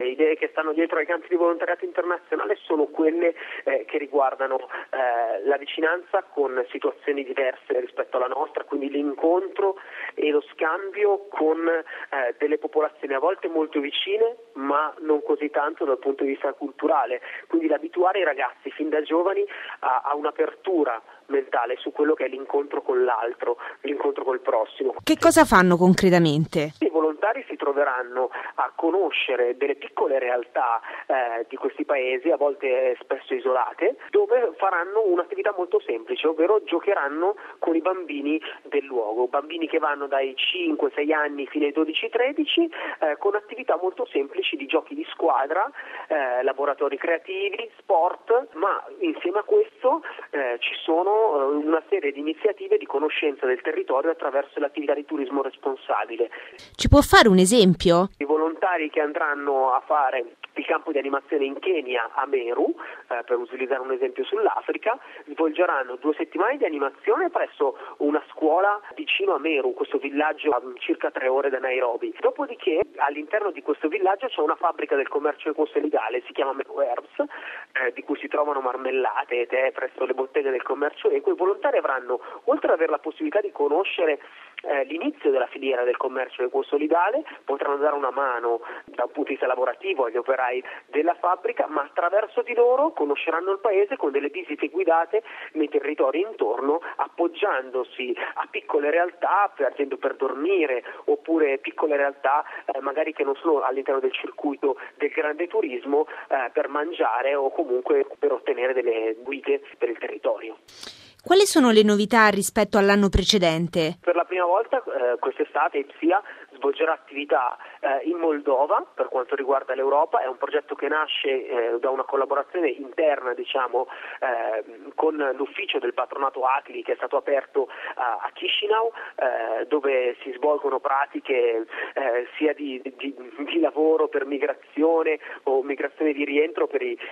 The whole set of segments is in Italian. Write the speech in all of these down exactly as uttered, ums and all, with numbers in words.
Le idee che stanno dietro ai campi di volontariato internazionale sono quelle eh, che riguardano eh, la vicinanza con situazioni diverse rispetto alla nostra, quindi l'incontro e lo scambio con eh, delle popolazioni a volte molto vicine ma non così tanto dal punto di vista culturale, quindi l'abituare i ragazzi fin da giovani a, a un'apertura mentale su quello che è l'incontro con l'altro, l'incontro col prossimo. Che cosa fanno concretamente? I volontari si troveranno a conoscere delle piccole realtà eh, di questi paesi, a volte spesso isolate, dove faranno un'attività molto semplice, ovvero giocheranno con i bambini del luogo, bambini che vanno dai cinque sei anni fino ai dodici tredici, eh, con attività molto semplici di giochi di squadra, eh, laboratori creativi, sport, ma insieme a questo eh, ci sono una serie di iniziative di conoscenza del territorio attraverso l'attività di turismo responsabile. Ci può fare un esempio? I volontari che andranno a fare il campo di animazione in Kenya a Meru, eh, per utilizzare un esempio sull'Africa, svolgeranno due settimane di animazione presso una scuola vicino a Meru, questo villaggio a circa tre ore da Nairobi. Dopodiché all'interno di questo villaggio c'è una fabbrica del commercio ecosolidale, si chiama Meru Herbs, eh, di cui si trovano marmellate e tè presso le botteghe del commercio eco. I volontari avranno, oltre ad avere la possibilità di conoscere eh, l'inizio della filiera del commercio ecosolidale, potranno dare una mano da un punto di vista lavorativo agli operai della fabbrica, ma attraverso di loro conosceranno il paese con delle visite guidate nei territori intorno, appoggiandosi a piccole realtà, per esempio per dormire, oppure piccole realtà eh, magari che non sono all'interno del circuito del grande turismo, eh, per mangiare o comunque per ottenere delle guide per il territorio. Quali sono le novità rispetto all'anno precedente? Per la prima volta eh, quest'estate I P S I A svolgerà attività eh, in Moldova per quanto riguarda l'Europa. È un progetto che nasce eh, da una collaborazione interna, diciamo, eh, con l'ufficio del patronato A C L I che è stato aperto a, a Chisinau, eh, dove si svolgono pratiche eh, sia di, di, di lavoro per migrazione o migrazione di rientro per i,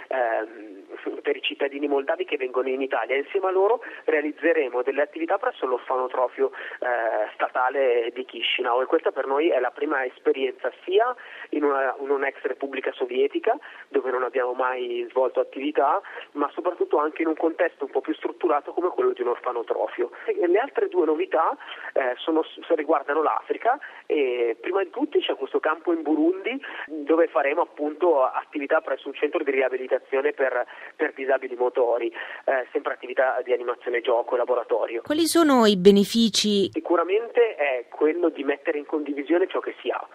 eh, per i cittadini moldavi che vengono in Italia. Insieme a loro realizzeremo delle attività presso l'orfanotrofio eh, statale di Chisinau, e questa per noi è la prima esperienza sia in una, in un'ex repubblica sovietica dove non abbiamo mai svolto attività, ma soprattutto anche in un contesto un po' più strutturato come quello di un orfanotrofio. E le altre due novità eh, sono, riguardano l'Africa, e prima di tutti c'è questo campo in Burundi dove faremo appunto attività presso un centro di riabilitazione per, per disabili motori, eh, sempre attività di animazione, gioco e laboratorio. Quali sono i benefici? Sicuramente è quello di mettere in condivisione ciò che si ha.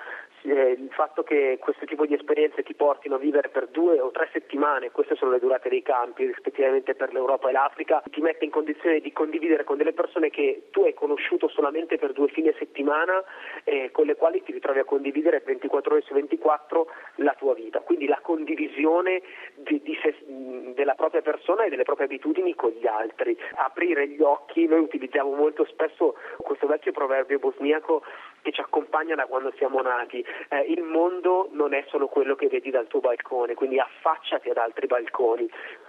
Il fatto che questo tipo di esperienze ti portino a vivere per due o tre settimane, queste sono le durate dei campi rispettivamente per l'Europa e l'Africa, ti mette in condizione di condividere con delle persone che tu hai conosciuto solamente per due fine settimana, eh, con le quali ti ritrovi a condividere ventiquattro ore su ventiquattro la tua vita. Quindi la condivisione di, di se, della propria persona e delle proprie abitudini con gli altri. Aprire gli occhi, noi utilizziamo molto spesso questo vecchio proverbio bosniaco che ci accompagna da quando siamo nati. Eh, il mondo non è solo quello che vedi dal tuo balcone, quindi affacciati ad altri balconi.